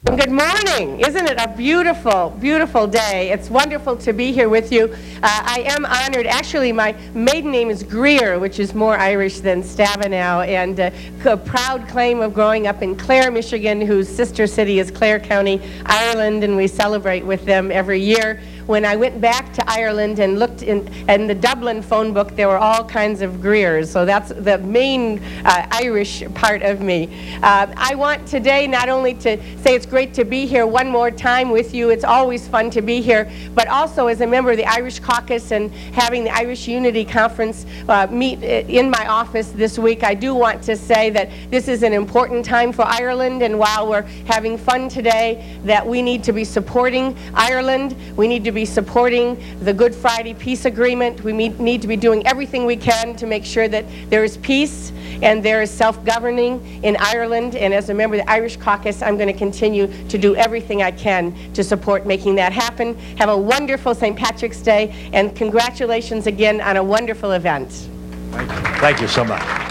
Good morning. Isn't it a beautiful, beautiful day? It's wonderful to be here with you. I am honored. Actually, my maiden name is Greer, which is more Irish than Stabenow, and a proud claim of growing up in Clare, Michigan, whose sister city is Clare County, Ireland, and we celebrate with them every year. When I went back to Ireland and looked in the Dublin phone book, there were all kinds of Greers, so that's the main Irish part of me. I want today not only to say it's great to be here one more time with you, it's always fun to be here, but also as a member of the Irish Caucus and having the Irish Unity Conference meet in my office this week, I do want to say that this is an important time for Ireland, and while we're having fun today, that we need to be supporting Ireland. We need to be supporting the Good Friday Peace Agreement. We need to be doing everything we can to make sure that there is peace and there is self-governing in Ireland. And as a member of the Irish Caucus, I'm going to continue to do everything I can to support making that happen. Have a wonderful St. Patrick's Day, and congratulations again on a wonderful event. Thank you so much.